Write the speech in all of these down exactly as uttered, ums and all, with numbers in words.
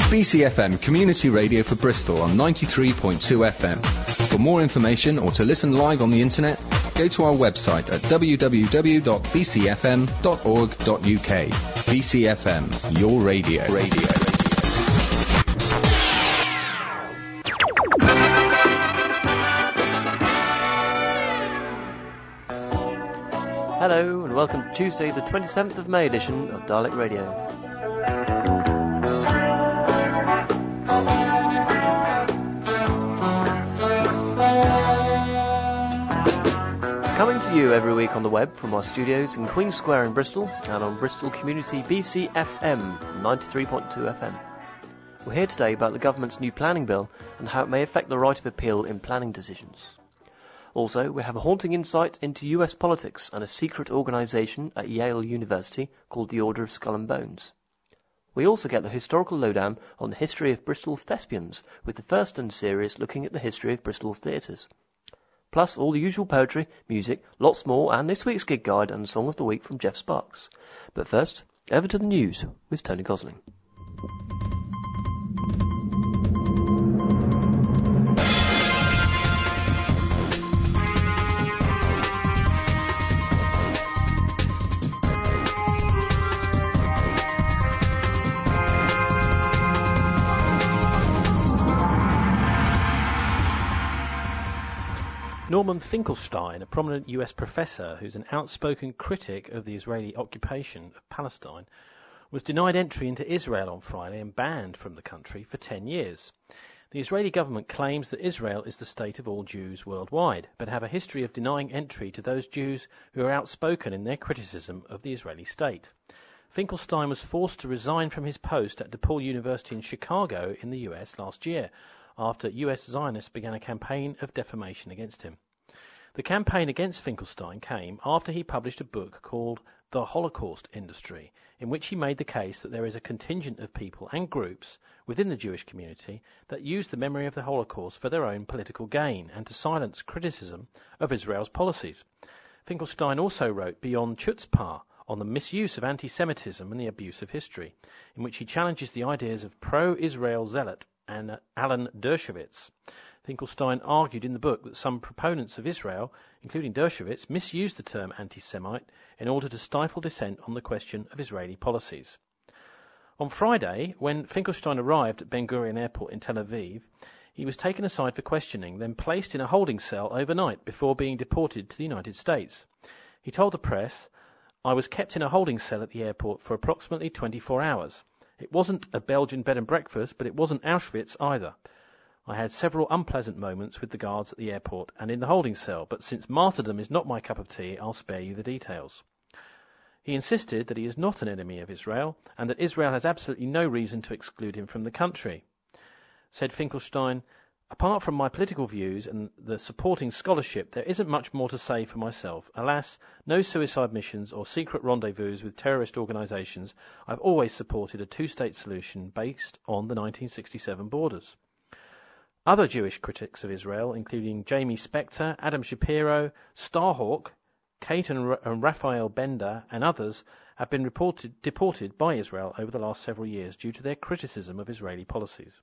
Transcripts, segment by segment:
B C F M Community Radio for Bristol on ninety-three point two F M. For more information or to listen live on the internet, go to our website at w w w dot b c f m dot org dot u k. B C F M, your radio. Radio. Hello and welcome to Tuesday the twenty-seventh of May edition of Dalek Radio. Coming to you every week on the web from our studios in Queen Square in Bristol and on Bristol Community B C F M ninety-three point two F M. We're here today about the government's new planning bill and how it may affect the right of appeal in planning decisions. Also, we have a haunting insight into U S politics and a secret organisation at Yale University called the Order of Skull and Bones. We also get the historical lowdown on the history of Bristol's thespians, with the first in the series looking at the history of Bristol's theatres. Plus all the usual poetry, music, lots more, and this week's gig guide and song of the week from Jeff Sparks. But first, over to the news with Tony Gosling. Norman Finkelstein, a prominent U S professor who's an outspoken critic of the Israeli occupation of Palestine, was denied entry into Israel on Friday and banned from the country for ten years. The Israeli government claims that Israel is the state of all Jews worldwide, but have a history of denying entry to those Jews who are outspoken in their criticism of the Israeli state. Finkelstein was forced to resign from his post at DePaul University in Chicago in the U S last year, after U S Zionists began a campaign of defamation against him. The campaign against Finkelstein came after he published a book called The Holocaust Industry, in which he made the case that there is a contingent of people and groups within the Jewish community that use the memory of the Holocaust for their own political gain and to silence criticism of Israel's policies. Finkelstein also wrote Beyond Chutzpah on the misuse of anti-Semitism and the abuse of history, in which he challenges the ideas of pro-Israel zealot and Alan Dershowitz. Finkelstein argued in the book that some proponents of Israel, including Dershowitz, misused the term anti-Semite in order to stifle dissent on the question of Israeli policies. On Friday, when Finkelstein arrived at Ben Gurion Airport in Tel Aviv, he was taken aside for questioning, then placed in a holding cell overnight before being deported to the United States. He told the press, "I was kept in a holding cell at the airport for approximately twenty-four hours. It wasn't a Belgian bed and breakfast, but it wasn't Auschwitz either. I had several unpleasant moments with the guards at the airport and in the holding cell, but since martyrdom is not my cup of tea, I'll spare you the details." He insisted that he is not an enemy of Israel and that Israel has absolutely no reason to exclude him from the country. Said Finkelstein, "Apart from my political views and the supporting scholarship, there isn't much more to say for myself. Alas, no suicide missions or secret rendezvous with terrorist organisations. I've always supported a two-state solution based on the nineteen sixty-seven borders." Other Jewish critics of Israel, including Jamie Spector, Adam Shapiro, Starhawk, Kate and, R- and Raphael Bender, and others, have been reported, deported by Israel over the last several years due to their criticism of Israeli policies.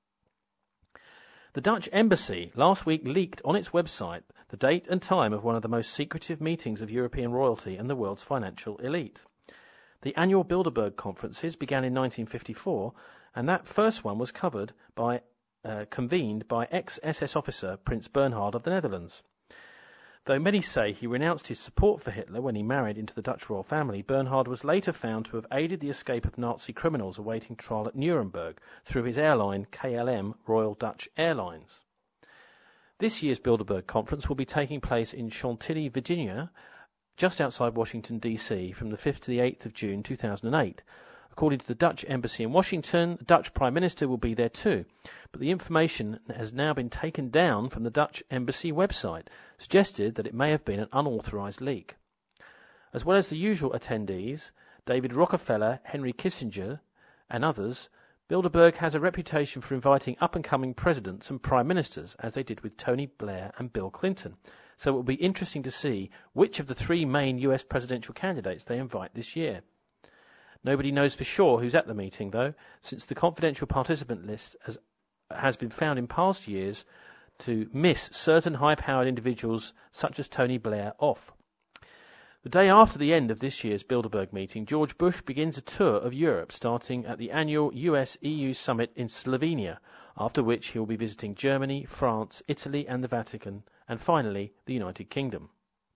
The Dutch embassy last week leaked on its website the date and time of one of the most secretive meetings of European royalty and the world's financial elite. The annual Bilderberg conferences began in nineteen fifty-four, and that first one was covered by Uh, convened by ex-S S officer Prince Bernhard of the Netherlands. Though many say he renounced his support for Hitler when he married into the Dutch royal family, Bernhard was later found to have aided the escape of Nazi criminals awaiting trial at Nuremberg through his airline K L M Royal Dutch Airlines. This year's Bilderberg conference will be taking place in Chantilly, Virginia, just outside Washington, D C, from the fifth to the eighth of June two thousand eight. According to the Dutch embassy in Washington, the Dutch Prime Minister will be there too, but the information has now been taken down from the Dutch embassy website, suggested that it may have been an unauthorised leak. As well as the usual attendees, David Rockefeller, Henry Kissinger, and others, Bilderberg has a reputation for inviting up-and-coming presidents and prime ministers, as they did with Tony Blair and Bill Clinton. So it will be interesting to see which of the three main U S presidential candidates they invite this year. Nobody knows for sure who's at the meeting, though, since the confidential participant list has, has been found in past years to miss certain high-powered individuals such as Tony Blair off. The day after the end of this year's Bilderberg meeting, George Bush begins a tour of Europe, starting at the annual U S E U summit in Slovenia, after which he will be visiting Germany, France, Italy and the Vatican, and finally the United Kingdom.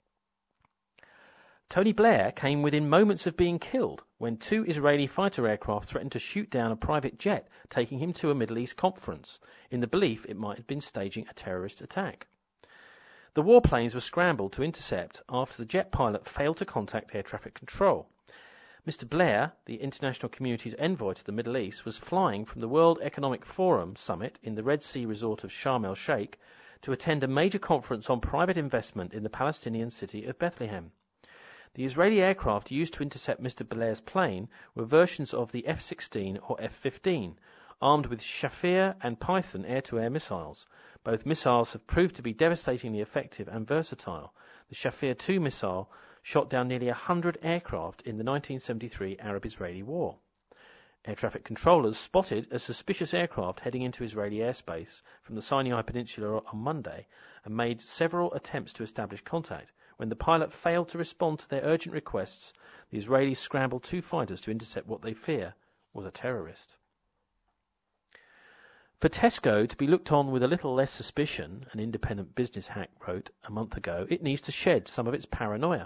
Tony Blair came within moments of being killed when two Israeli fighter aircraft threatened to shoot down a private jet taking him to a Middle East conference, in the belief it might have been staging a terrorist attack. The warplanes were scrambled to intercept after the jet pilot failed to contact air traffic control. Mister Blair, the international community's envoy to the Middle East, was flying from the World Economic Forum summit in the Red Sea resort of Sharm el-Sheikh to attend a major conference on private investment in the Palestinian city of Bethlehem. The Israeli aircraft used to intercept Mister Blair's plane were versions of the F sixteen or F fifteen, armed with Shafir and Python air-to-air missiles. Both missiles have proved to be devastatingly effective and versatile. The Shafir two missile shot down nearly one hundred aircraft in the nineteen seventy-three Arab-Israeli War. Air traffic controllers spotted a suspicious aircraft heading into Israeli airspace from the Sinai Peninsula on Monday and made several attempts to establish contact. When the pilot failed to respond to their urgent requests, the Israelis scrambled two fighters to intercept what they fear was a terrorist. For Tesco to be looked on with a little less suspicion, an independent business hack wrote a month ago, it needs to shed some of its paranoia.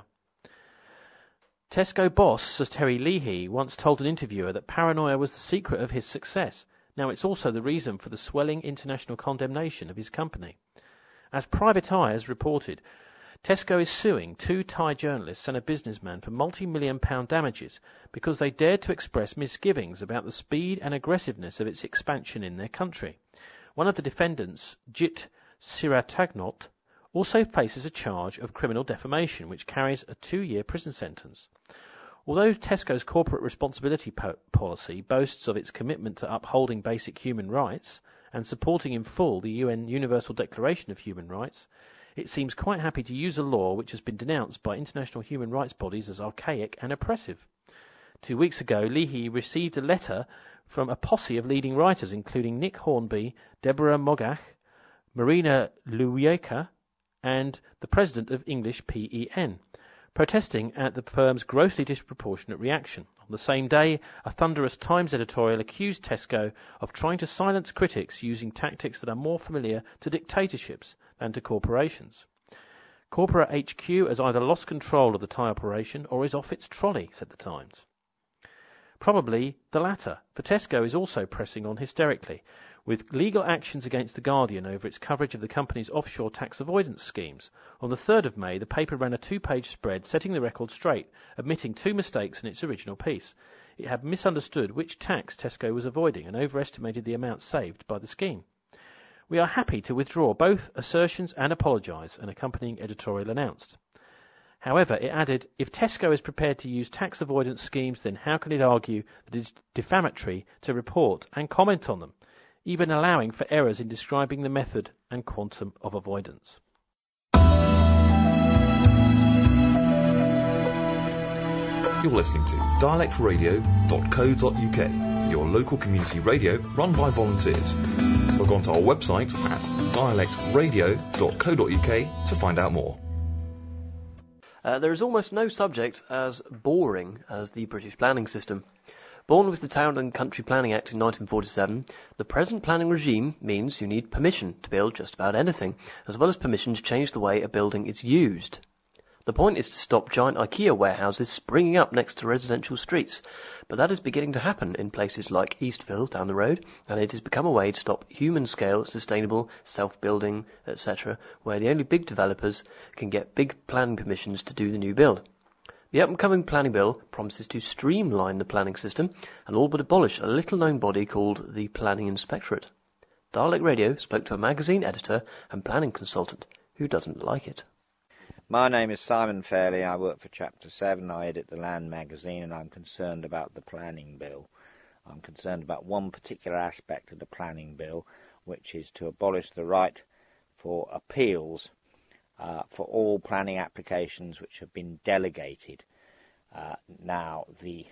Tesco boss Sir Terry Leahy once told an interviewer that paranoia was the secret of his success. Now it's also the reason for the swelling international condemnation of his company. As Private Eye has reported, Tesco is suing two Thai journalists and a businessman for multi-million pound damages because they dared to express misgivings about the speed and aggressiveness of its expansion in their country. One of the defendants, Jit Siratagnot, also faces a charge of criminal defamation, which carries a two-year prison sentence. Although Tesco's corporate responsibility po- policy boasts of its commitment to upholding basic human rights and supporting in full the U N Universal Declaration of Human Rights, it seems quite happy to use a law which has been denounced by international human rights bodies as archaic and oppressive. Two weeks ago, Leahy received a letter from a posse of leading writers, including Nick Hornby, Deborah Mogach, Marina Luyeka, and the president of English P E N, protesting at the firm's grossly disproportionate reaction. On the same day, a thunderous Times editorial accused Tesco of trying to silence critics using tactics that are more familiar to dictatorships than to corporations. Corporate H Q has either lost control of the Thai operation or is off its trolley, said the Times. Probably the latter, for Tesco is also pressing on hysterically, with legal actions against The Guardian over its coverage of the company's offshore tax avoidance schemes. On the third of May, the paper ran a two-page spread setting the record straight, admitting two mistakes in its original piece. It had misunderstood which tax Tesco was avoiding and overestimated the amount saved by the scheme. We are happy to withdraw both assertions and apologise, an accompanying editorial announced. However, it added, if Tesco is prepared to use tax avoidance schemes, then how can it argue that it is defamatory to report and comment on them, even allowing for errors in describing the method and quantum of avoidance? You're listening to dialect radio dot co dot uk, your local community radio run by volunteers. Log on to our website at dialect radio dot co dot uk to find out more. Uh, there is almost no subject as boring as the British planning system. Born with the Town and Country Planning Act in nineteen forty-seven, the present planning regime means you need permission to build just about anything, as well as permission to change the way a building is used. The point is to stop giant IKEA warehouses springing up next to residential streets, but that is beginning to happen in places like Eastville down the road, and it has become a way to stop human-scale, sustainable, self-building, et cetera, where the only big developers can get big planning permissions to do the new build. The up-and-coming planning bill promises to streamline the planning system and all but abolish a little-known body called the Planning Inspectorate. Dialect Radio spoke to a magazine editor and planning consultant who doesn't like it. My name is Simon Fairley. I work for Chapter seven. I edit the Land magazine, and I'm concerned about the planning bill. I'm concerned about one particular aspect of the planning bill, which is to abolish the right for appeals uh, for all planning applications which have been delegated. Uh, now, the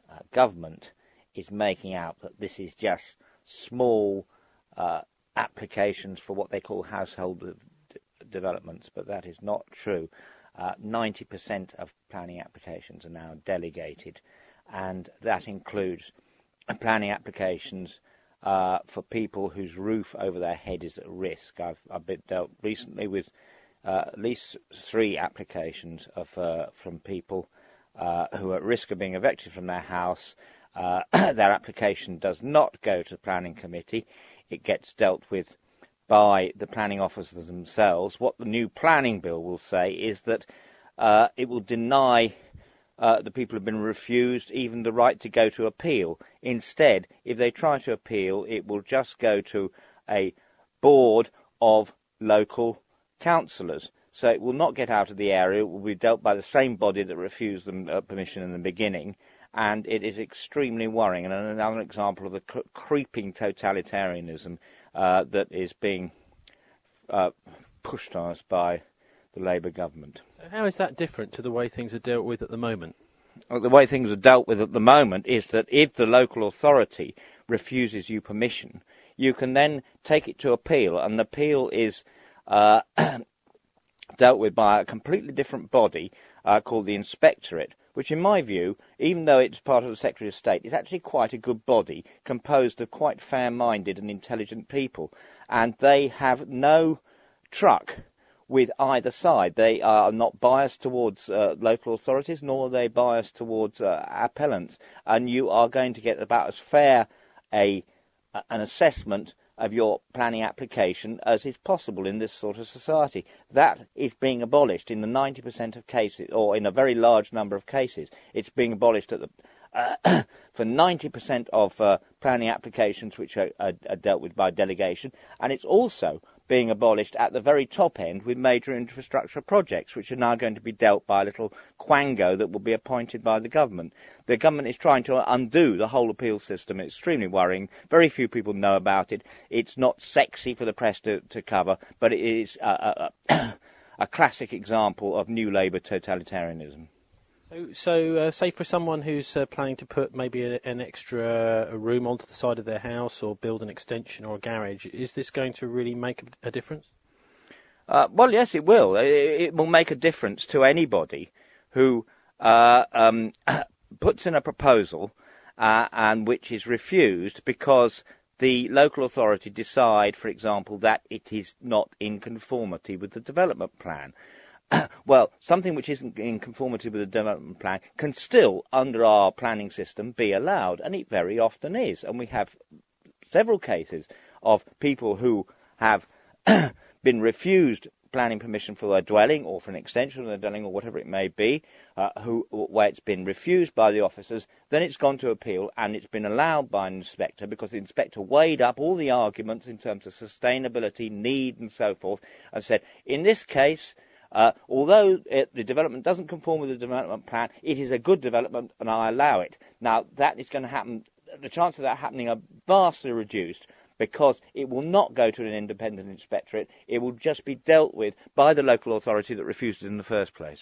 uh, government is making out that this is just small uh, applications for what they call household d- developments, but that is not true. Uh, ninety percent of planning applications are now delegated, and that includes planning applications uh, for people whose roof over their head is at risk. I've, I've been dealt recently with uh, at least three applications of, uh, from people uh, who are at risk of being evicted from their house. Uh, their application does not go to the planning committee. It gets dealt with by the planning officers themselves. What the new planning bill will say is that uh, it will deny uh, the people who have been refused even the right to go to appeal. Instead, if they try to appeal, it will just go to a board of local councillors. So it will not get out of the area. It will be dealt by the same body that refused them uh, permission in the beginning. And it is extremely worrying, and another example of the cr- creeping totalitarianism uh, that is being uh, pushed on us by the Labour government. So how is that different to the way things are dealt with at the moment? Well, the way things are dealt with at the moment is that if the local authority refuses you permission, you can then take it to appeal, and the appeal is uh, dealt with by a completely different body uh, called the Inspectorate, which in my view, even though it's part of the Secretary of State, is actually quite a good body composed of quite fair-minded and intelligent people. And they have no truck with either side. They are not biased towards uh, local authorities, nor are they biased towards uh, appellants. And you are going to get about as fair a an assessment of your planning application as is possible in this sort of society. That is being abolished in the ninety percent of cases, or in a very large number of cases. It's being abolished at the uh, for ninety percent of uh, planning applications which are, are, are dealt with by delegation, and it's also being abolished at the very top end with major infrastructure projects, which are now going to be dealt by a little quango that will be appointed by the government. The government is trying to undo the whole appeal system. It's extremely worrying. Very few people know about it. It's not sexy for the press to, to cover, but it is a, a, a classic example of New Labour totalitarianism. So, so uh, say for someone who's uh, planning to put maybe a, an extra room onto the side of their house or build an extension or a garage, is this going to really make a, a difference? Uh, well, yes, it will. It, it will make a difference to anybody who uh, um, puts in a proposal uh, and which is refused because the local authority decide, for example, that it is not in conformity with the development plan. Well, something which isn't in conformity with the development plan can still, under our planning system, be allowed, and it very often is. And we have several cases of people who have been refused planning permission for their dwelling or for an extension of their dwelling or whatever it may be, uh, who, where it's been refused by the officers, then it's gone to appeal and it's been allowed by an inspector because the inspector weighed up all the arguments in terms of sustainability, need and so forth, and said, in this case, Uh, although it, the development doesn't conform with the development plan, it is a good development and I allow it. Now, that is going to happen. The chances of that happening are vastly reduced because it will not go to an independent inspectorate. It will just be dealt with by the local authority that refused it in the first place.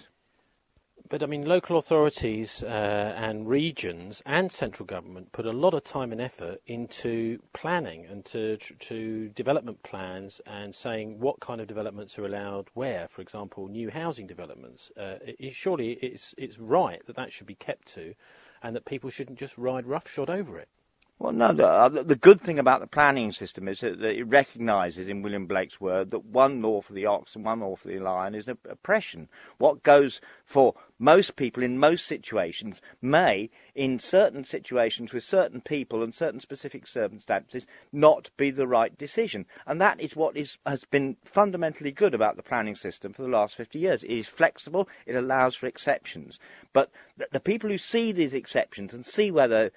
But, I mean, local authorities uh, and regions and central government put a lot of time and effort into planning and to to development plans and saying what kind of developments are allowed where. For example, new housing developments. Uh, it, it, surely it's it's right that that should be kept to and that people shouldn't just ride roughshod over it. Well, no, the, the good thing about the planning system is that it recognises, in William Blake's word, that one law for the ox and one law for the lion is oppression. What goes for most people in most situations may, in certain situations with certain people and certain specific circumstances, not be the right decision. And that is what is, has been fundamentally good about the planning system for the last fifty years. It is flexible, it allows for exceptions. But the, the people who see these exceptions and see whether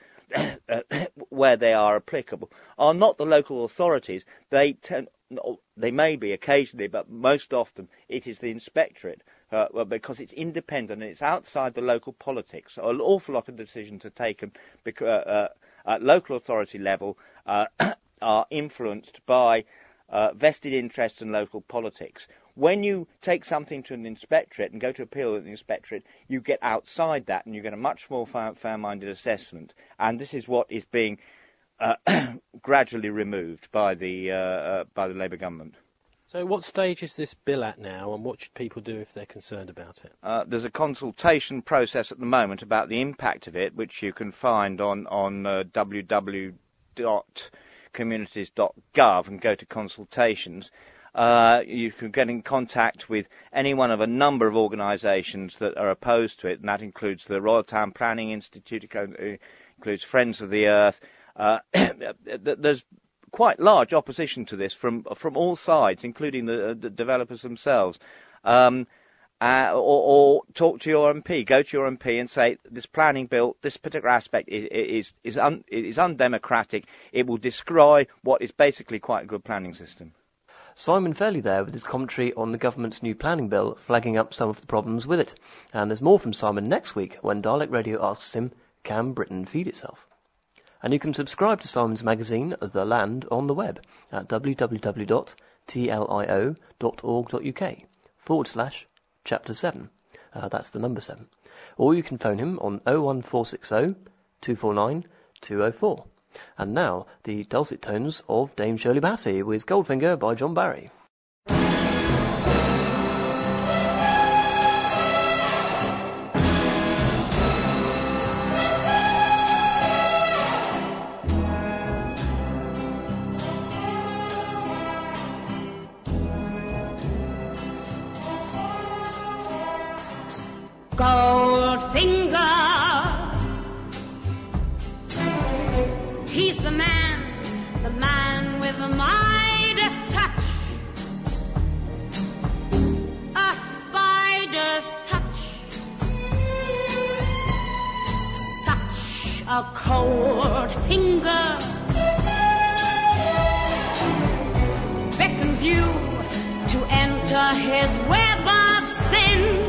where they are applicable are not the local authorities. They tend, they may be occasionally, but most often it is the inspectorate uh, well, because it's independent and it's outside the local politics. So an awful lot of decisions are taken because, uh, uh, at local authority level uh, are influenced by uh, vested interests in local politics. when you take something to an inspectorate and go to appeal at the inspectorate, you get outside that and you get a much more fair, fair-minded assessment. And this is what is being uh, gradually removed by the uh, uh, by the Labour government. So what stage is this bill at now, and what should people do if they're concerned about it? Uh, there's a consultation process at the moment about the impact of it, which you can find on, on uh, w w w dot communities dot gov and go to consultations. Uh, you can get in contact with any one of a number of organisations that are opposed to it, and that includes the Royal Town Planning Institute, it includes Friends of the Earth. Uh, there's quite large opposition to this from from all sides, including the, the developers themselves. Um, uh, or, or talk to your M P, go to your M P and say this planning bill, this particular aspect is is is, un, is undemocratic. It will destroy what is basically quite a good planning system. Simon Fairley there with his commentary on the government's new planning bill, flagging up some of the problems with it. And there's more from Simon next week when Dialect Radio asks him, can Britain feed itself? And you can subscribe to Simon's magazine, The Land, on the web at w w w dot tlio dot org dot u k forward slash chapter seven. Uh, that's the number seven. Or you can phone him on oh one four six oh, two four nine, two oh four. And now, the dulcet tones of Dame Shirley Bassey with Goldfinger by John Barry. Goldfinger, he's the man, the man with the Midas touch, a spider's touch, such a cold finger, beckons you to enter his web of sin.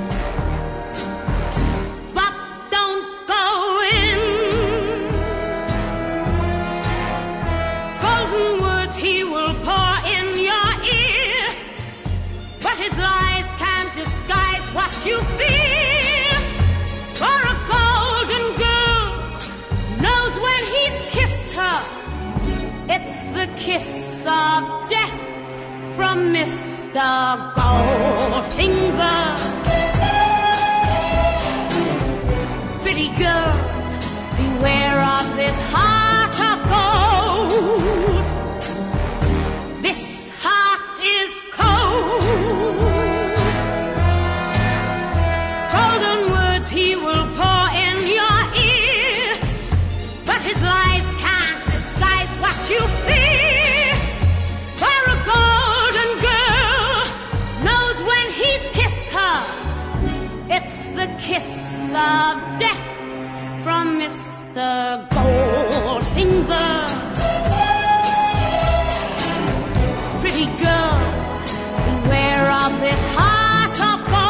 You feel for a golden girl knows when he's kissed her, it's the kiss of death from Mister Goldfinger. Pretty girl, beware of this heart of gold. This heart is cold. He will pour in your ear, but his lies can't disguise what you fear. For a golden girl knows when he's kissed her, it's the kiss of death from Mister Goldfinger. Pretty girl, beware of this heart of gold.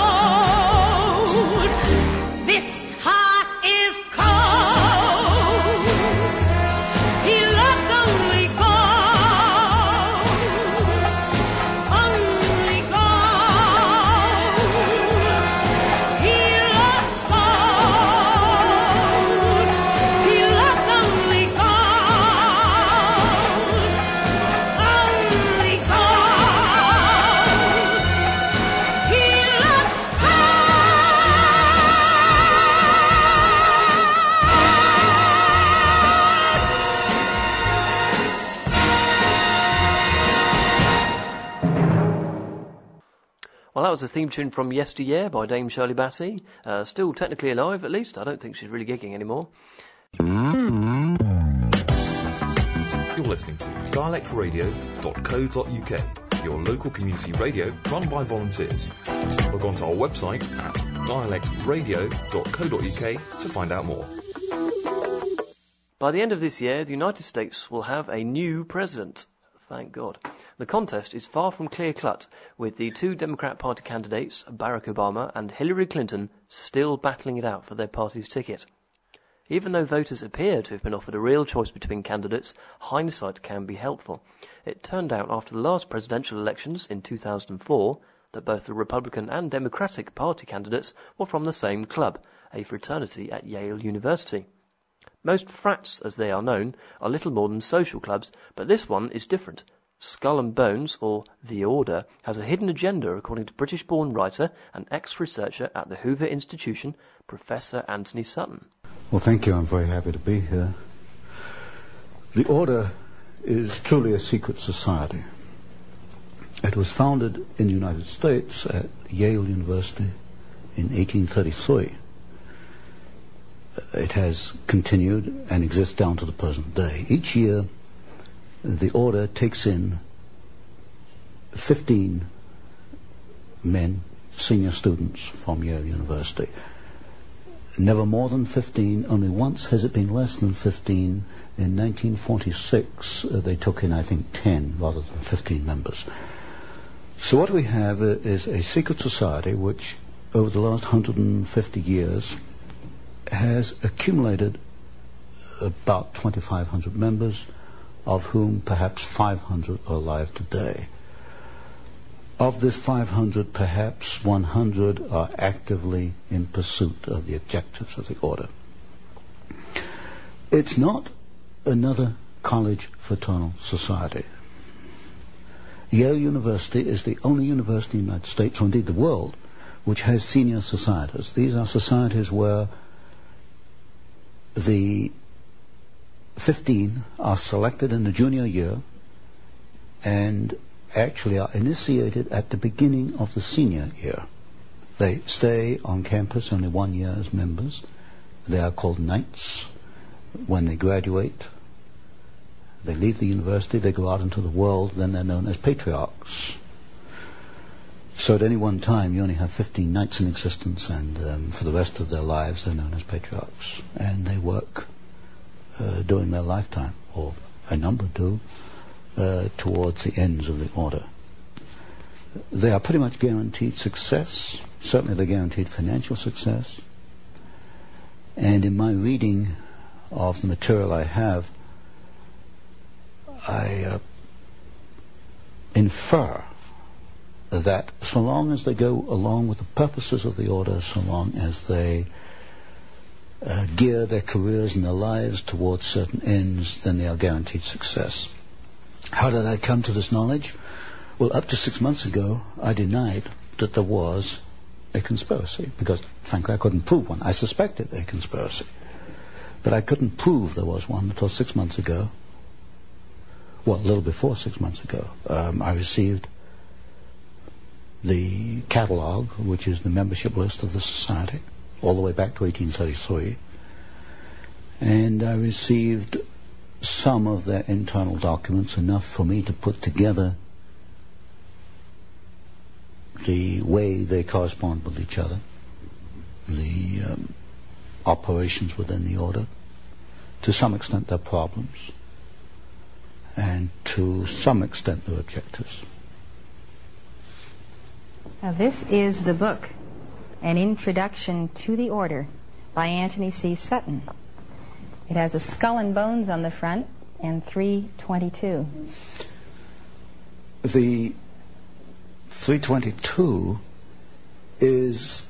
Well, that was a theme tune from Yesteryear by Dame Shirley Bassey. Uh, still technically alive, at least. I don't think she's really gigging anymore. You're listening to dialect radio dot co dot u k, your local community radio run by volunteers. Log on to our website at dialect radio dot co dot u k to find out more. By the end of this year, the United States will have a new president. Thank God. The contest is far from clear-cut, with the two Democrat Party candidates, Barack Obama and Hillary Clinton, still battling it out for their party's ticket. Even though voters appear to have been offered a real choice between candidates, hindsight can be helpful. It turned out after the last presidential elections in two thousand four that both the Republican and Democratic Party candidates were from the same club, a fraternity at Yale University. Most frats, as they are known, are little more than social clubs, but this one is different. Skull and Bones, or The Order, has a hidden agenda according to British-born writer and ex-researcher at the Hoover Institution, Professor Anthony Sutton. Well, thank you. I'm very happy to be here. The Order is truly a secret society. It was founded in the United States at Yale University in eighteen thirty-three. It has continued and exists down to the present day. Each year, the Order takes in fifteen men, senior students from Yale University. Never more than fifteen. Only once has it been less than fifteen. In nineteen forty-six, uh, they took in, I think, ten rather than fifteen members. So what we have uh, is a secret society which, over the last one hundred fifty years, has accumulated about twenty-five hundred members, of whom perhaps five hundred are alive today. Of this five hundred, perhaps one hundred are actively in pursuit of the objectives of the Order. It's not another college fraternal society. Yale University is the only university in the United States, or indeed the world, which has senior societies. These are societies where the fifteen are selected in the junior year and actually are initiated at the beginning of the senior year. They stay on campus only one year as members. They are called knights. When they graduate, they leave the university, they go out into the world, then they're known as patriarchs. So at any one time you only have fifteen knights in existence, and um, for the rest of their lives they're known as patriarchs. And they work uh, during their lifetime, or a number do, uh, towards the ends of the Order. They are pretty much guaranteed success. Certainly they're guaranteed financial success. And in my reading of the material I have, I uh, infer that so long as they go along with the purposes of the Order, so long as they uh, gear their careers and their lives towards certain ends, then they are guaranteed success. How did I come to this knowledge? Well, up to six months ago, I denied that there was a conspiracy, because, frankly, I couldn't prove one. I suspected a conspiracy, but I couldn't prove there was one until six months ago. Well, a little before six months ago, um, I received the catalogue, which is the membership list of the society, all the way back to eighteen thirty-three, and I received some of their internal documents, enough for me to put together the way they correspond with each other, the um, operations within the Order, to some extent their problems, and to some extent their objectives. Now, this is the book, An Introduction to the Order, by Anthony C. Sutton. It has a skull and bones on the front and three twenty-two. The three twenty-two is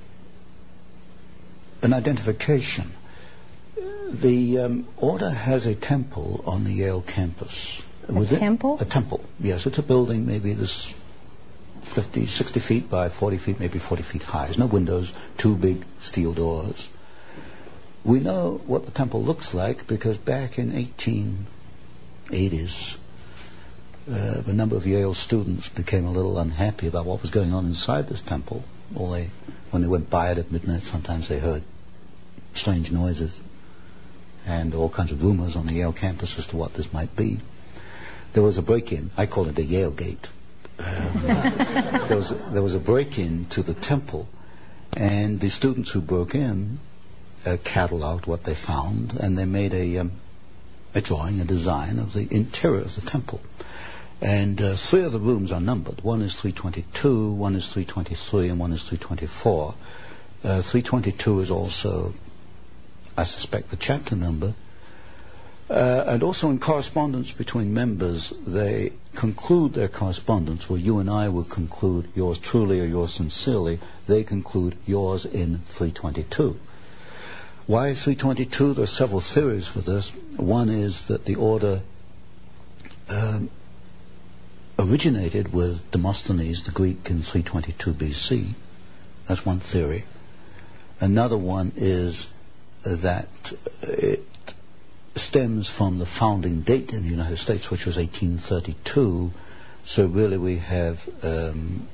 an identification. The um, Order has a temple on the Yale campus. A With temple? It, a temple, yes. It's a building maybe this fifty, sixty feet by forty feet, maybe forty feet high. There's no windows, two big steel doors. We know what the temple looks like because back in eighteen eighties, uh, a number of Yale students became a little unhappy about what was going on inside this temple. Well, they, when they went by it at midnight, sometimes they heard strange noises and all kinds of rumors on the Yale campus as to what this might be. There was a break-in. I call it the Yale Gate. Um, there was a, there was a break-in to the temple, and the students who broke in uh, cataloged what they found, and they made a um, a drawing, a design of the interior of the temple. And uh, three of the rooms are numbered. One is three twenty-two, one is three twenty-three, and one is three twenty-four. Uh, three twenty-two is also I suspect, the chapter number. Uh, and also in correspondence between members, they conclude their correspondence where you and I would conclude yours truly or yours sincerely. They conclude yours in three twenty-two. Why three twenty-two? There are several theories for this. One is that the order um, originated with Demosthenes, the Greek, in three twenty-two B C. That's one theory. Another one is that it stems from the founding date in the United States, which was eighteen thirty-two. So really we have um,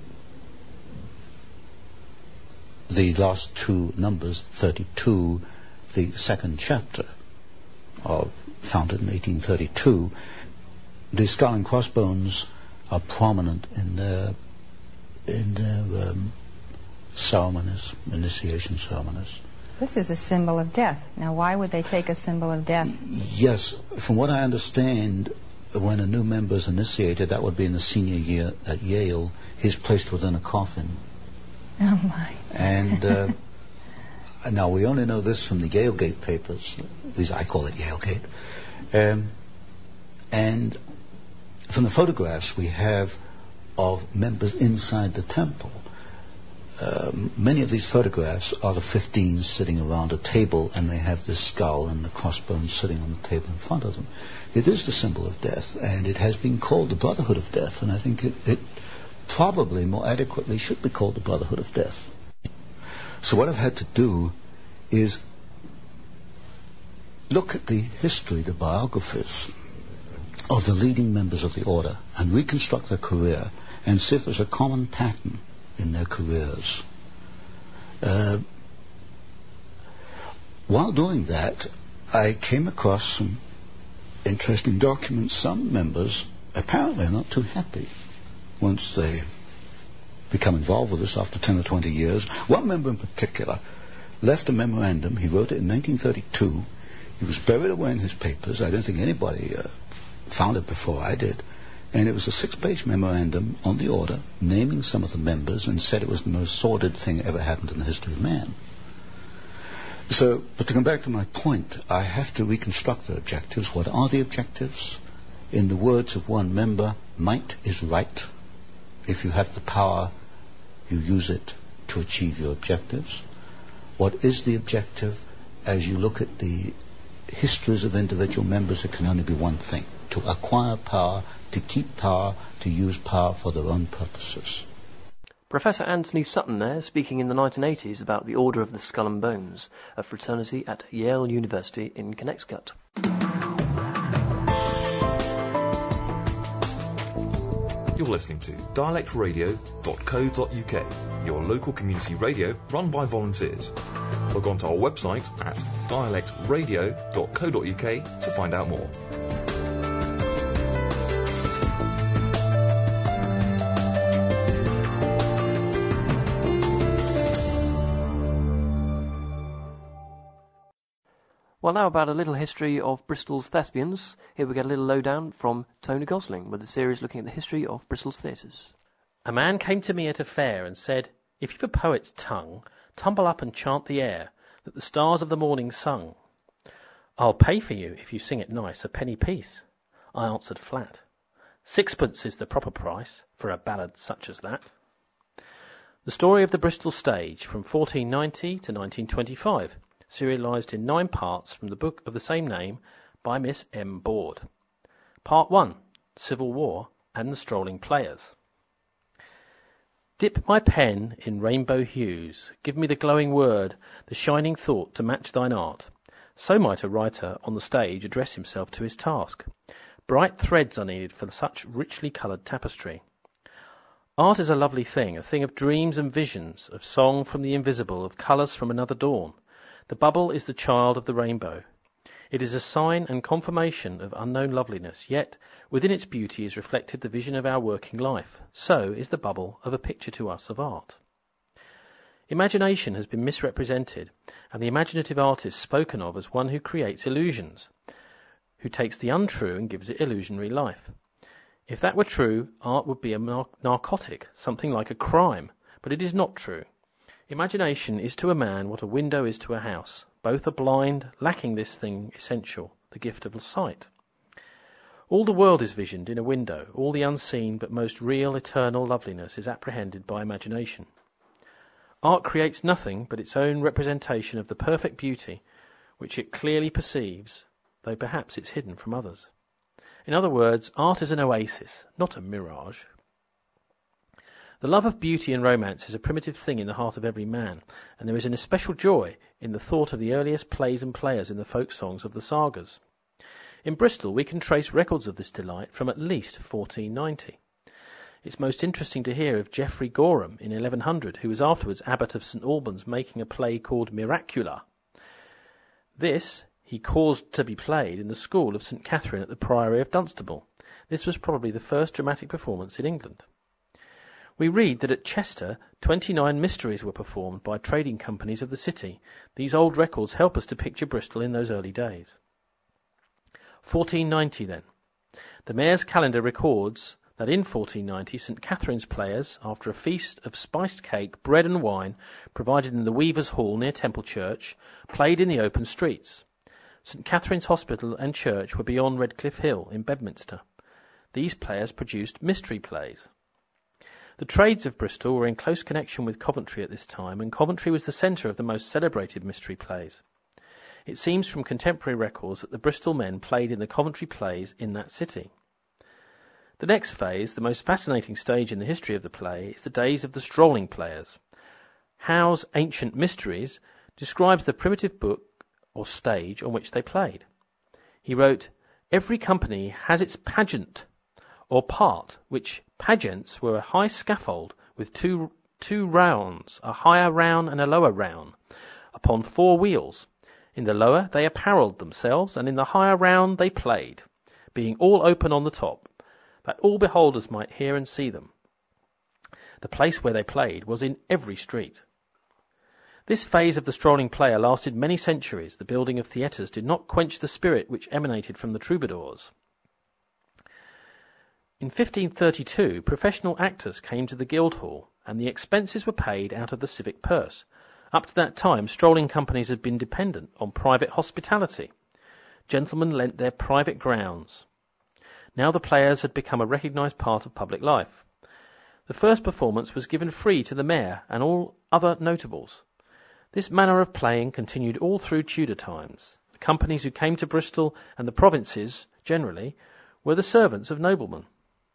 the last two numbers, thirty-two, the second chapter, of founded in eighteen thirty-two. The skull and crossbones are prominent in their in their um, ceremonies, initiation ceremonies. This is a symbol of death. Now, why would they take a symbol of death? Yes, from what I understand, when a new member is initiated, that would be in the senior year at Yale, he's placed within a coffin. Oh, my. And uh, now we only know this from the Yalegate papers. These, I call it Yalegate. Um, and from the photographs we have of members inside the temple, Um, many of these photographs are the fifteens sitting around a table, and they have the skull and the crossbones sitting on the table in front of them. It is the symbol of death, and it has been called the Brotherhood of Death, and I think it, it probably more adequately should be called the Brotherhood of Death. So what I've had to do is look at the history, the biographies of the leading members of the order, and reconstruct their career, and see if there's a common pattern in their careers. Uh, while doing that, I came across some interesting documents. Some members apparently are not too happy once they become involved with this after ten or twenty years. One member in particular left a memorandum. He wrote it in nineteen thirty-two. He was buried away in his papers. I don't think anybody uh, found it before I did. And it was a six-page memorandum on the order, naming some of the members, and said it was the most sordid thing ever happened in the history of man. So, but to come back to my point, I have to reconstruct the objectives. What are the objectives? In the words of one member, might is right. If you have the power, you use it to achieve your objectives. What is the objective? As you look at the histories of individual members, it can only be one thing: to acquire power, to keep power, to use power for their own purposes. Professor Anthony Sutton there, speaking in the nineteen eighties about the Order of the Skull and Bones, a fraternity at Yale University in Connecticut. You're listening to dialect radio dot co dot uk, your local community radio run by volunteers. Log on to our website at dialect radio dot co dot uk to find out more. Well, now about a little history of Bristol's thespians. Here we get a little lowdown from Tony Gosling with a series looking at the history of Bristol's theatres. A man came to me at a fair and said, "If you've a poet's tongue, tumble up and chant the air that the stars of the morning sung. I'll pay for you, if you sing it nice, a penny piece." I answered flat. Sixpence is the proper price for a ballad such as that. The story of the Bristol stage from fourteen ninety to nineteen twenty-five, serialised in nine parts from the book of the same name by Miss M. Board. Part one, Civil War and the Strolling Players. Dip my pen in rainbow hues, give me the glowing word, the shining thought to match thine art. So might a writer on the stage address himself to his task. Bright threads are needed for such richly coloured tapestry. Art is a lovely thing, a thing of dreams and visions, of song from the invisible, of colours from another dawn. The bubble is the child of the rainbow. It is a sign and confirmation of unknown loveliness, yet within its beauty is reflected the vision of our working life. So is the bubble of a picture to us of art. Imagination has been misrepresented, and the imaginative artist spoken of as one who creates illusions, who takes the untrue and gives it illusionary life. If that were true, art would be a nar- narcotic, something like a crime, but it is not true. Imagination is to a man what a window is to a house. Both are blind, lacking this thing essential, the gift of sight. All the world is visioned in a window. All the unseen but most real, eternal loveliness is apprehended by imagination. Art creates nothing but its own representation of the perfect beauty which it clearly perceives, though perhaps it's hidden from others. In other words, art is an oasis, not a mirage. The love of beauty and romance is a primitive thing in the heart of every man, and there is an especial joy in the thought of the earliest plays and players in the folk songs of the sagas. In Bristol we can trace records of this delight from at least fourteen ninety. It's most interesting to hear of Geoffrey Gorham in eleven hundred, who was afterwards abbot of St Albans, making a play called Miracula. This he caused to be played in the school of St Catherine at the Priory of Dunstable. This was probably the first dramatic performance in England. We read that at Chester twenty-nine mysteries were performed by trading companies of the city. These old records help us to picture Bristol in those early days. fourteen ninety then. The mayor's calendar records that in fourteen ninety St Catherine's players, after a feast of spiced cake, bread and wine, provided in the Weavers' Hall near Temple Church, played in the open streets. St Catherine's Hospital and Church were beyond Redcliffe Hill in Bedminster. These players produced mystery plays. The trades of Bristol were in close connection with Coventry at this time, and Coventry was the centre of the most celebrated mystery plays. It seems from contemporary records that the Bristol men played in the Coventry plays in that city. The next phase, the most fascinating stage in the history of the play, is the days of the strolling players. Howe's Ancient Mysteries describes the primitive book or stage on which they played. He wrote, "Every company has its pageant or part, which pageants were a high scaffold with two two rounds, a higher round and a lower round, upon four wheels. In the lower they apparelled themselves, and in the higher round they played, being all open on the top, that all beholders might hear and see them. The place where they played was in every street." This phase of the strolling player lasted many centuries. The building of theatres did not quench the spirit which emanated from the troubadours. In fifteen thirty-two, professional actors came to the Guildhall, and the expenses were paid out of the civic purse. Up to that time, strolling companies had been dependent on private hospitality. Gentlemen lent their private grounds. Now the players had become a recognised part of public life. The first performance was given free to the mayor and all other notables. This manner of playing continued all through Tudor times. The companies who came to Bristol and the provinces, generally, were the servants of noblemen.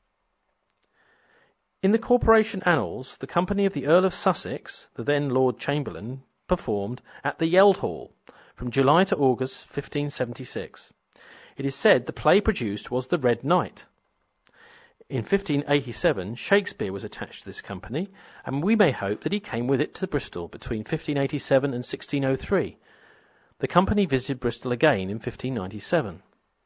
In the Corporation Annals, the company of the Earl of Sussex, the then Lord Chamberlain, performed at the Guildhall from July to August fifteen seventy-six. It is said the play produced was The Red Knight. In fifteen eighty-seven, Shakespeare was attached to this company, and we may hope that he came with it to Bristol between fifteen eighty-seven and sixteen oh three. The company visited Bristol again in fifteen ninety-seven.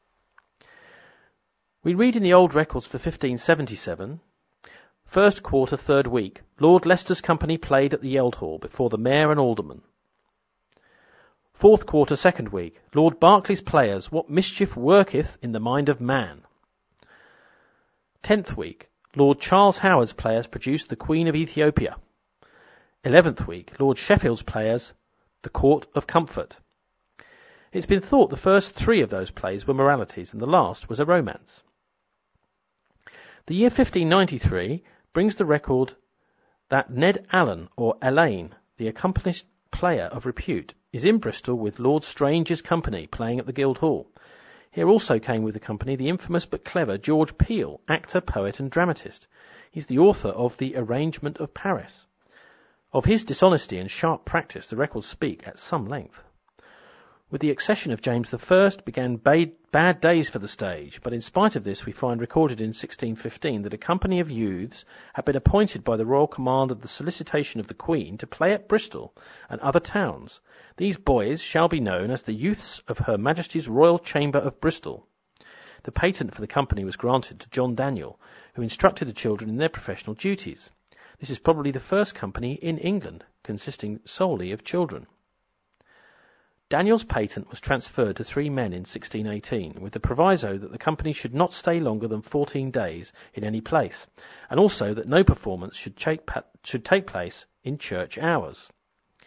We read in the old records for fifteen seventy-seven, first quarter, third week, Lord Leicester's company played at the Guildhall before the mayor and aldermen. Fourth quarter, second week, Lord Berkeley's players, what mischief worketh in the mind of man. Tenth week, Lord Charles Howard's players produced the Queen of Ethiopia. Eleventh week, Lord Sheffield's players, the Court of Comfort. It's been thought the first three of those plays were moralities, and the last was a romance. The year fifteen ninety-three brings the record that Ned Allen, or Elaine, the accomplished player of repute, is in Bristol with Lord Strange's company playing at the Guildhall. Here also came with the company the infamous but clever George Peele, actor, poet and dramatist. He's the author of The Arrangement of Paris. Of his dishonesty and sharp practice the records speak at some length. With the accession of James the First began ba- bad days for the stage, but in spite of this we find recorded in sixteen fifteen that a company of youths had been appointed by the royal command at the solicitation of the Queen to play at Bristol and other towns. These boys shall be known as the youths of Her Majesty's Royal Chamber of Bristol. The patent for the company was granted to John Daniel, who instructed the children in their professional duties. This is probably the first company in England consisting solely of children. Daniel's patent was transferred to three men in sixteen eighteen, with the proviso that the company should not stay longer than fourteen days in any place, and also that no performance should take, should take place in church hours.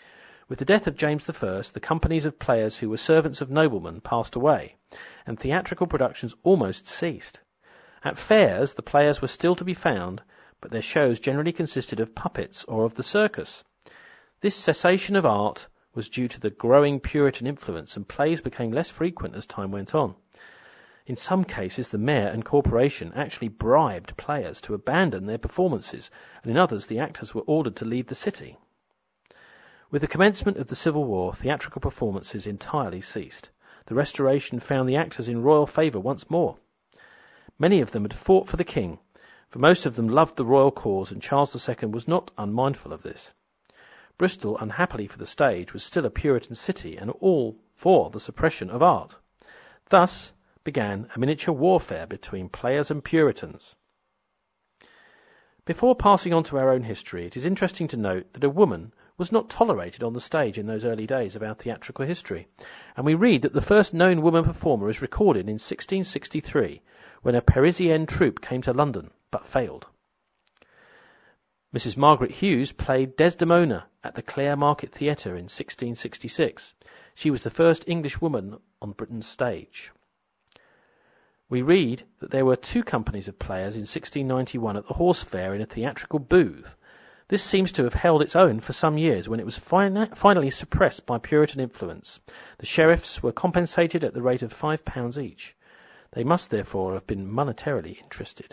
With the death of James the First, the companies of players who were servants of noblemen passed away, and theatrical productions almost ceased. At fairs, the players were still to be found, but their shows generally consisted of puppets or of the circus. This cessation of art was due to the growing Puritan influence, and plays became less frequent as time went on. In some cases, the mayor and corporation actually bribed players to abandon their performances, and in others the actors were ordered to leave the city. With the commencement of the Civil War, theatrical performances entirely ceased. The Restoration found the actors in royal favour once more. Many of them had fought for the king, for most of them loved the royal cause, and Charles the Second was not unmindful of this. Bristol, unhappily for the stage, was still a Puritan city, and all for the suppression of art. Thus began a miniature warfare between players and Puritans. Before passing on to our own history, it is interesting to note that a woman was not tolerated on the stage in those early days of our theatrical history, and we read that the first known woman performer is recorded in sixteen sixty-three, when a Parisienne troupe came to London, but failed. Missus Margaret Hughes played Desdemona at the Clare Market Theatre in sixteen sixty-six. She was the first English woman on Britain's stage. We read that there were two companies of players in sixteen ninety-one at the Horse Fair in a theatrical booth. This seems to have held its own for some years, when it was fin- finally suppressed by Puritan influence. The sheriffs were compensated at the rate of five pounds each. They must therefore have been monetarily interested.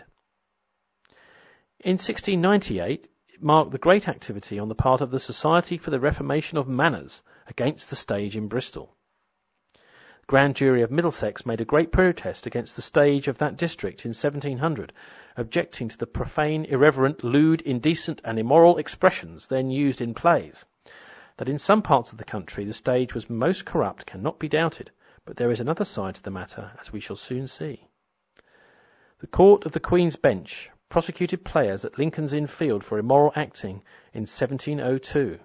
In sixteen ninety-eight, it marked the great activity on the part of the Society for the Reformation of Manners against the stage in Bristol. The Grand Jury of Middlesex made a great protest against the stage of that district in seventeen hundred, objecting to the profane, irreverent, lewd, indecent and immoral expressions then used in plays. That in some parts of the country the stage was most corrupt cannot be doubted, but there is another side to the matter, as we shall soon see. The Court of the Queen's Bench prosecuted players at Lincoln's Inn Field for immoral acting in seventeen oh two.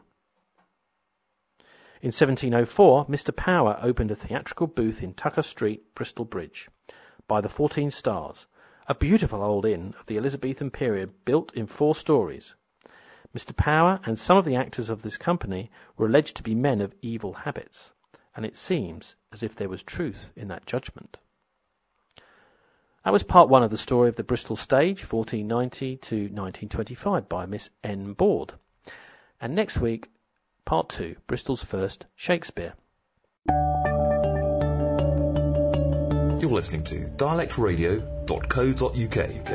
In seventeen oh four, Mister Power opened a theatrical booth in Tucker Street, Bristol Bridge, by the Fourteen Stars, a beautiful old inn of the Elizabethan period built in four stories. Mister Power and some of the actors of this company were alleged to be men of evil habits, and it seems as if there was truth in that judgment. That was part one of the story of the Bristol stage, fourteen ninety to nineteen twenty-five, by Miss N. Board. And next week, part two, Bristol's first Shakespeare. You're listening to dialect radio dot co dot uk.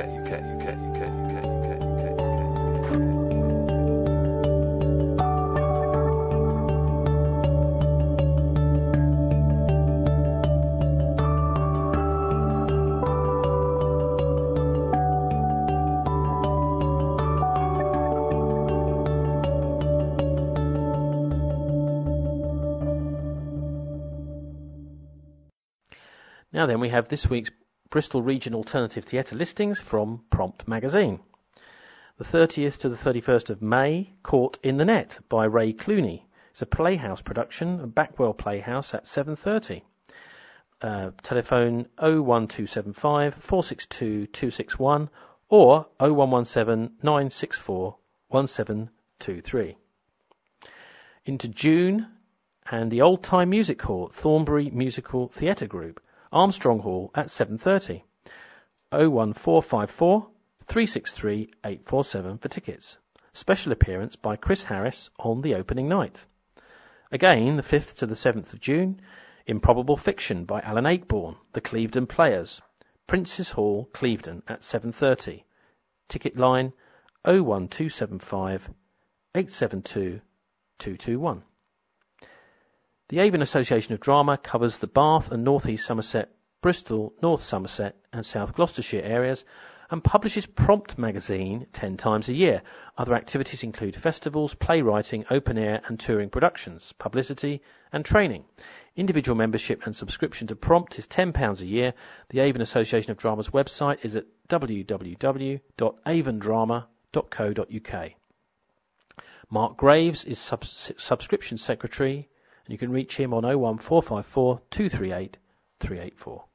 Now then, we have this week's Bristol Region Alternative Theatre listings from Prompt Magazine. The thirtieth to the thirty-first of May, Caught in the Net by Ray Clooney. It's a Playhouse production, a Backwell Playhouse at seven thirty. Uh, telephone oh one two seven five, four six two, two six one or oh one one seven, nine six four, one seven two three. Into June, and the Old Time Music Hall, Thornbury Musical Theatre Group, Armstrong Hall at seven thirty. oh one four five four, three six three, eight four seven for tickets. Special appearance by Chris Harris on the opening night. Again, the fifth to the seventh of June, Improbable Fiction by Alan Ayckbourn, The Clevedon Players, Prince's Hall, Clevedon at seven thirty. Ticket line oh one two seven five, eight seven two, two two one. The Avon Association of Drama covers the Bath and North East Somerset, Bristol, North Somerset and South Gloucestershire areas and publishes Prompt Magazine ten times a year. Other activities include festivals, playwriting, open air and touring productions, publicity and training. Individual membership and subscription to Prompt is ten pounds a year. The Avon Association of Drama's website is at w w w dot avon drama dot co dot u k. Mark Graves is sub- subscription secretary, and you can reach him on oh one four five four, two three eight, three eight four.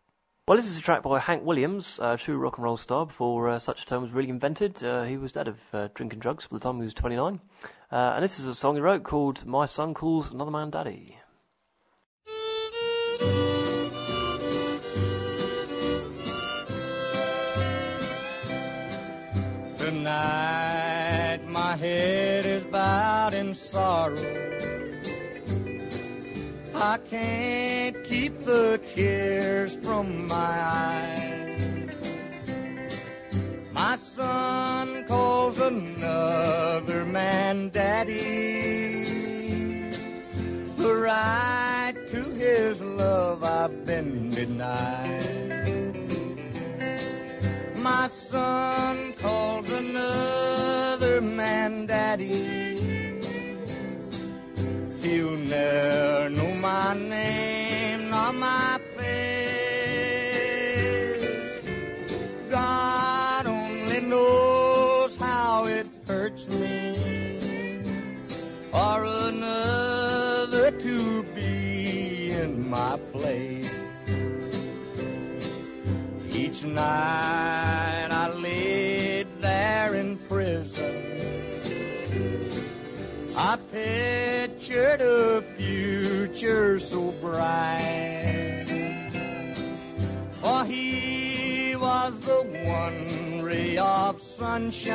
Well, this is a track by Hank Williams, a true rock and roll star before uh, such a term was really invented. Uh, he was dead of uh, drinking drugs by the time he was twenty-nine. Uh, and this is a song he wrote called My Son Calls Another Man Daddy. Tonight my head is bowed in sorrow. I can't keep the tears from my eyes. My son calls another man daddy. The right to his love I've been denied. My son calls another man daddy. He'll never know my name nor my face. God only knows how it hurts me for another to be in my place. Each night I laid there in prison, I pictured a future so bright, for he was the one ray of sunshine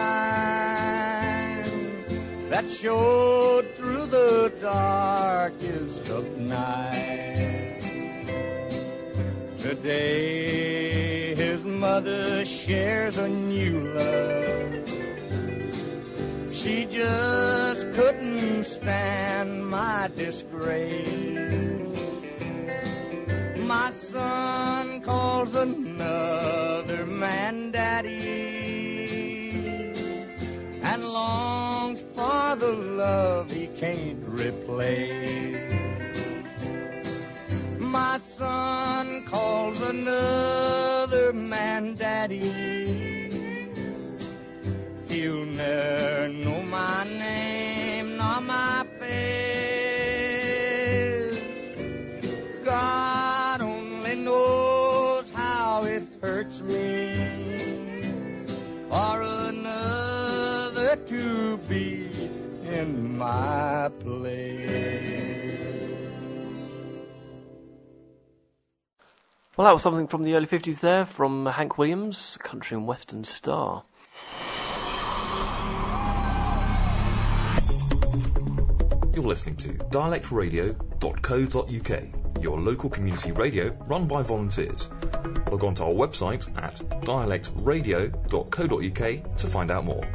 that showed through the darkest of night. Today his mother shares a new love. She just couldn't stand my disgrace. My son calls another man daddy and longs for the love he can't replace. My son calls another man daddy. He'll never know my name nor my face. God only knows how it hurts me for another to be in my place. Well, that was something from the early fifties there, from Hank Williams, country and western star. You're listening to dialect radio dot co dot uk, your local community radio run by volunteers. Log on to our website at dialect radio dot co dot uk to find out more.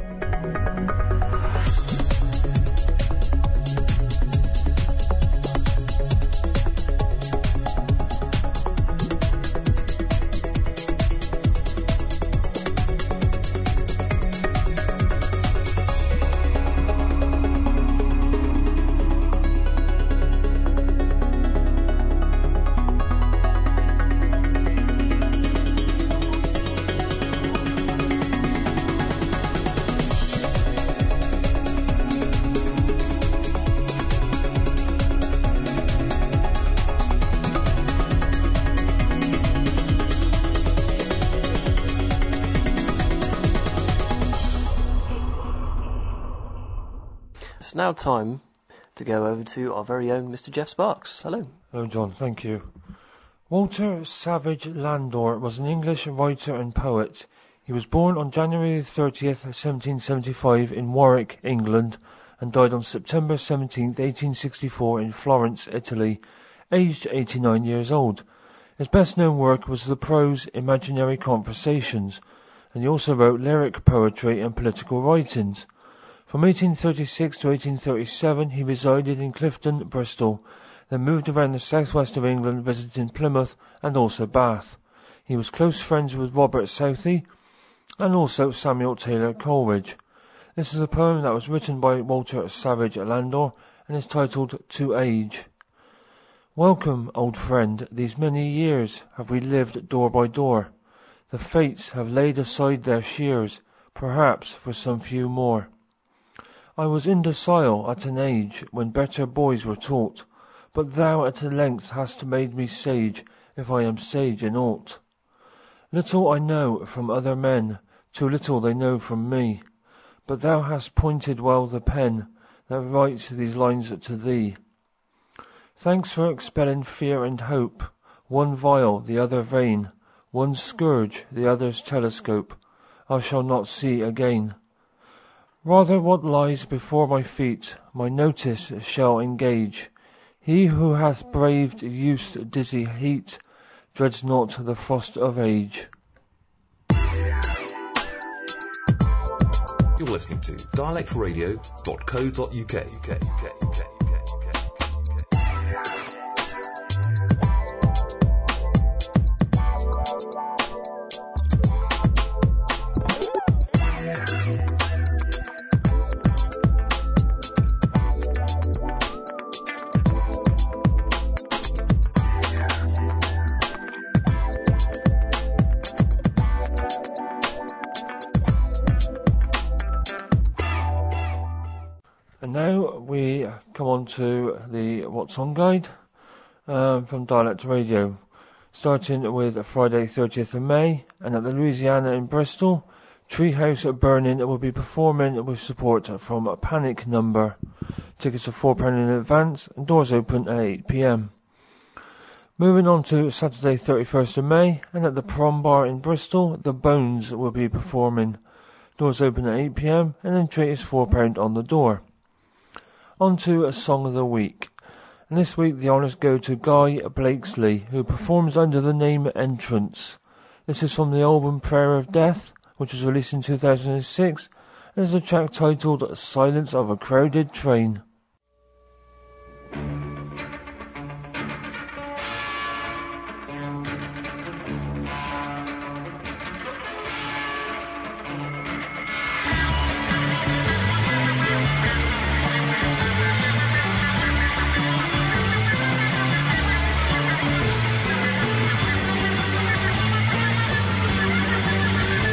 It's now time to go over to our very own Mister Jeff Sparks. Hello. Hello, John. Thank you. Walter Savage Landor was an English writer and poet. He was born on January thirtieth, seventeen seventy-five in Warwick, England, and died on September seventeenth, eighteen sixty-four in Florence, Italy, aged eighty-nine years old. His best-known work was the prose Imaginary Conversations, and he also wrote lyric poetry and political writings. From eighteen thirty-six to eighteen thirty-seven, he resided in Clifton, Bristol, then moved around the southwest of England, visiting Plymouth and also Bath. He was close friends with Robert Southey and also Samuel Taylor Coleridge. This is a poem that was written by Walter Savage Landor and is titled To Age. Welcome, old friend, these many years have we lived door by door. The fates have laid aside their shears, perhaps for some few more. I was indocile at an age when better boys were taught, but thou at length hast made me sage, if I am sage in aught. Little I know from other men, too little they know from me. But thou hast pointed well the pen that writes these lines to thee. Thanks for expelling fear and hope, one vial, the other vain, one scourge, the other's telescope, I shall not see again. Rather what lies before my feet, my notice shall engage. He who hath braved youth's dizzy heat, dreads not the frost of age. You're listening to dialect radio dot co dot uk. And now we come on to the What's On guide um, from Dialect Radio, starting with Friday thirtieth of May, and at the Louisiana in Bristol, Treehouse Burning will be performing with support from a Panic Number. Tickets are four pounds in advance and doors open at eight p m. Moving on to Saturday thirty-first of May, and at the Prom Bar in Bristol, The Bones will be performing. Doors open at eight p m and entry is four pounds on the door. On to a Song of the Week. And this week the honours go to Guy Blakesley, who performs under the name Entrance. This is from the album Prayer of Death, which was released in two thousand six, and is a track titled Silence of a Crowded Train.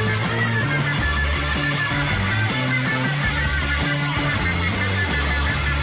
Thank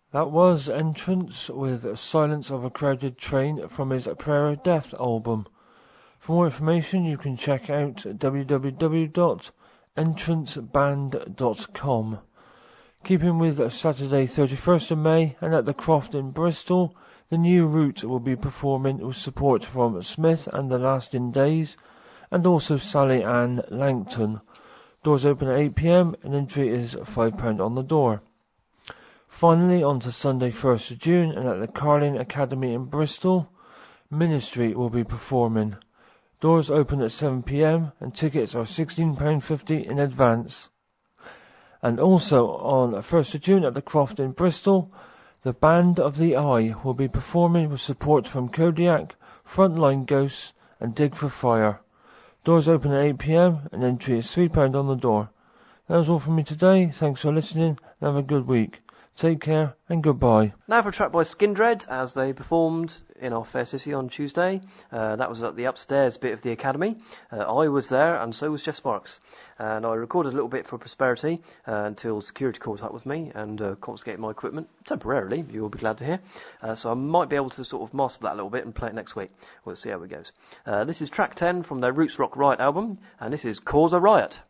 That was Entrance with Silence of a Crowded Train from his Prayer of Death album. For more information you can check out w w w dot entrance band dot com. Keeping with Saturday thirty-first of May and at the Croft in Bristol, the New Route will be performing with support from Smith and the Lasting Days and also Sally Ann Langton. Doors open at eight p m and entry is five pounds on the door. Finally, on to Sunday first of June and at the Carling Academy in Bristol, Ministry will be performing. Doors open at seven p m and tickets are sixteen pounds fifty in advance. And also on first of June at the Croft in Bristol, the Band of the Eye will be performing with support from Kodiak, Frontline Ghosts and Dig for Fire. Doors open at eight p m and entry is three pounds on the door. That was all from me today. Thanks for listening and have a good week. Take care and goodbye. Now for a track by Skindred as they performed in our Fair City on Tuesday. Uh, that was at the upstairs bit of the Academy. Uh, I was there and so was Jeff Sparks. And I recorded a little bit for Prosperity uh, until security caught up with me and uh, confiscated my equipment temporarily, you'll be glad to hear. Uh, so I might be able to sort of master that a little bit and play it next week. We'll see how it goes. Uh, this is track ten from their Roots Rock Riot album, and this is Cause a Riot.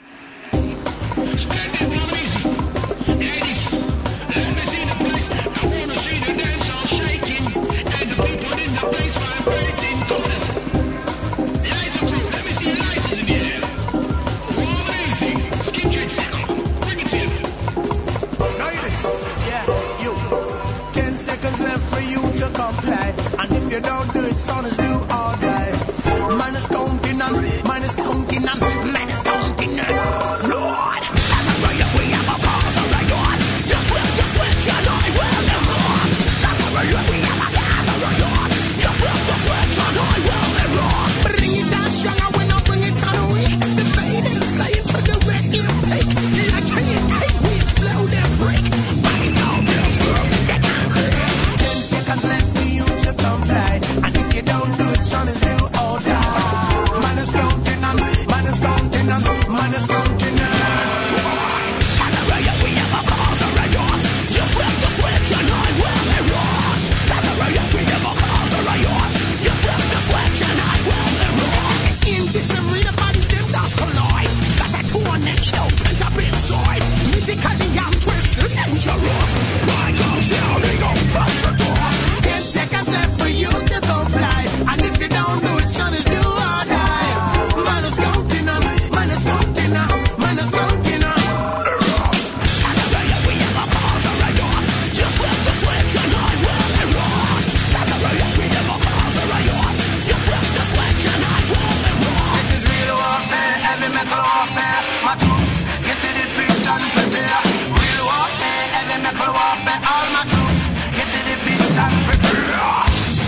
And if you don't do it, son, is do all day. Man is counting on, man is counting on, man is counting on. Lord, that's a riot, we have a cause of riot. You flip the switch and I will live on. That's a riot, we have a cause of riot. You flip the switch and I will live on. Bring it down stronger when I bring it down weak. The vein is slaying to the red ear peak. Like hanging tight, we explode and break. Bodies don't kill through the concrete. Ten seconds left. And if you don't do it, son, is do or die. Man is counting on, man is counting on, man is counting on. As a riot, we have a cause a riot. You flip the switch and I will erode. As a riot, we have a cause a riot. You flip the switch and I will erode. In this arena, bodies them does collide. Got a tornado pent up inside. Musically, I'm twisted, dangerous. Pride goes down, ego opens the doors. Ten seconds left for you to comply. And if you don't do it, son, is do or die. Man is counting on, man is counting on, man is counting on. As a riot, we have a cause a riot. You flip the switch and I will erode. As a riot, we have a cause a riot. You flip the switch and I will erode. This is real warfare, heavy metal warfare. My troops, get to the beat and prepare. Real warfare, heavy metal warfare. All my troops, get to the beat and prepare.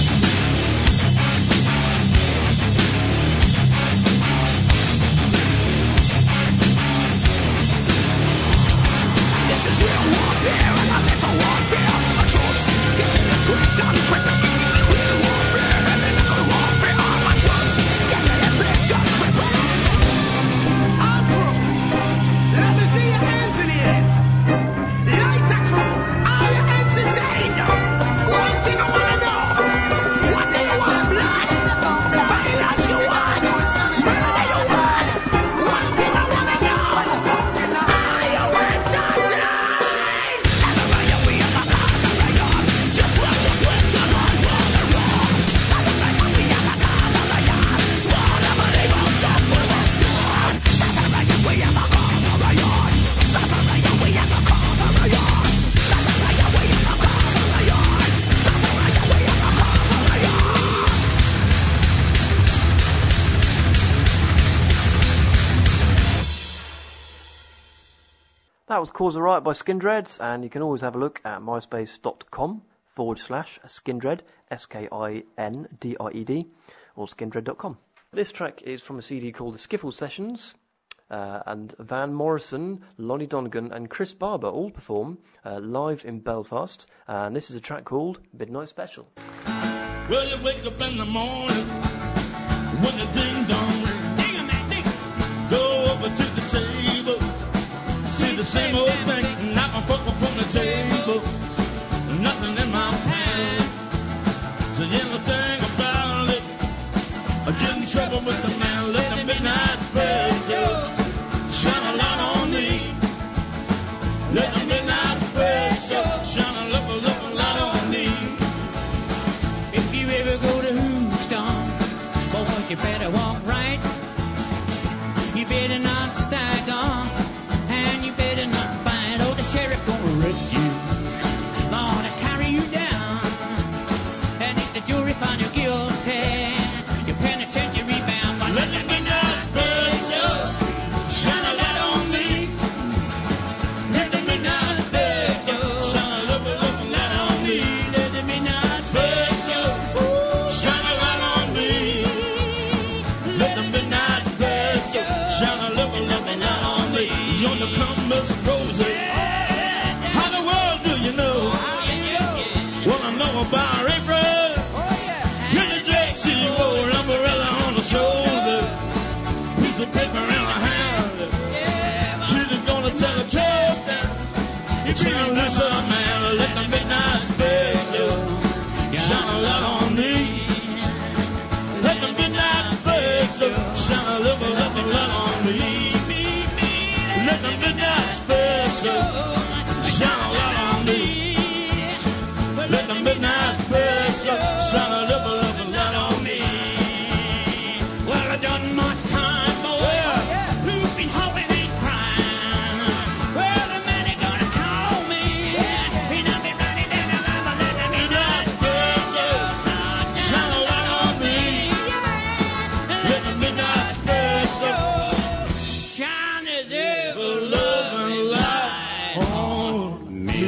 This is real warfare and a mental warfare. My troops, get to the beat and prepare. Real warfare, heavy metal warfare. All my troops, get to the beat and prepare. All crew, let me see your hands in the air. Lighter crew, are you entertained? One thing I wanna know, what do you want, blood? Find out you want, murder you want. One thing I wanna know, are you entertained? As a riot, we have a cause a riot. You flip the switch and I will erode. As a riot, we have a cause a riot. Sworn never leave out just for the storm. As a riot, we have a cause a riot. As a riot, we have a cause a riot. As a riot, we have a cause a riot. As a riot, we have a cause a riot. That was Cause a Riot by Skindred, and you can always have a look at myspace.com forward slash Skindred, S K I N D R E D, or skindred dot com. This track is from a C D called The Skiffle Sessions, uh, and Van Morrison, Lonnie Donegan and Chris Barber all perform uh, live in Belfast, and this is a track called Midnight Special. Well, you wake up in the morning when the ding dong rings. Go over to the table, see the same old thing, not a fuck from the table. better not stagger, and you better not fight, or the sheriff gonna arrest you. Lord, I carry you down, and if the jury find you guilty, your penitentiary bound. But let the midnight special shine a light on me. Let the midnight special shine a little, little light on me. Let the midnight special shine a light on me. Let the midnight special shine a little, little light on me. Yonder come Miss Rosie. How the world do you know? Well, I know about April. In the dress she wore, umbrella on her shoulder, piece of paper in her hand. She's gonna tell a joke that she'll lose her man. Let the midnight special shine a light on me. Let the midnight special shine a little, little light on me. Let the midnight special shine a light on me. Let the midnight special shine a little, little light on me. Well, I done my time, boy. Who's been hoping and crying? Well, the man ain't gonna call me. He done been running down the line, but let the midnight special shine a light on me. Let the midnight special shine his ever loving light on me.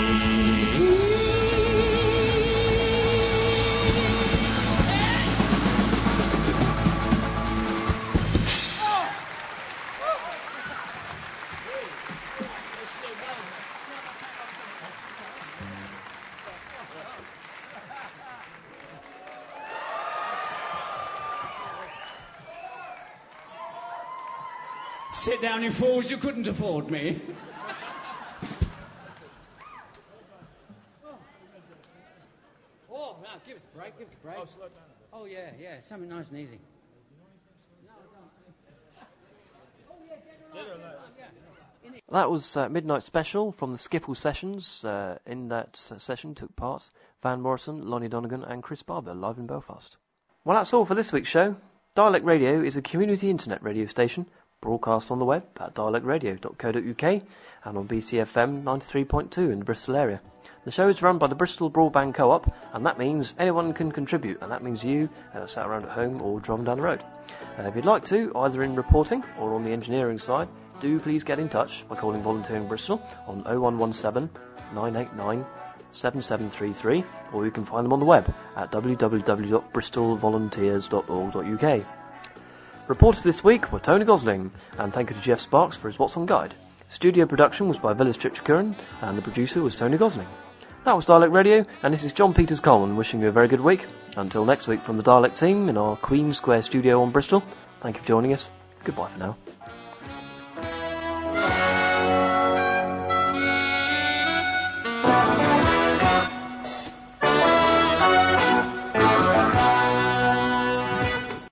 Sit down, you fools, you couldn't afford me. Oh, no, give us a break, give us a break. Oh, slow down. Oh, yeah, yeah, something nice and easy. That was uh, Midnight Special from the Skiffle Sessions. Uh, in that uh, session took part Van Morrison, Lonnie Donegan and Chris Barber, live in Belfast. Well, that's all for this week's show. Dialect Radio is a community internet radio station broadcast on the web at dialect radio dot co dot uk and on B C F M ninety-three point two in the Bristol area. The show is run by the Bristol Broadband Co-op, and that means anyone can contribute, and that means you uh, sat around at home or driving down the road. Uh, if you'd like to, either in reporting or on the engineering side, do please get in touch by calling Volunteering Bristol on oh one one seven, nine eight nine, seven seven three three, or you can find them on the web at w w w dot bristol volunteers dot org dot u k. Reporters this week were Tony Gosling, and thank you to Jeff Sparks for his What's On guide. Studio production was by Villas Tripchakuran, and the producer was Tony Gosling. That was Dialect Radio, and this is John Peters Coleman wishing you a very good week. Until next week from the Dialect team in our Queen Square studio on Bristol, thank you for joining us. Goodbye for now.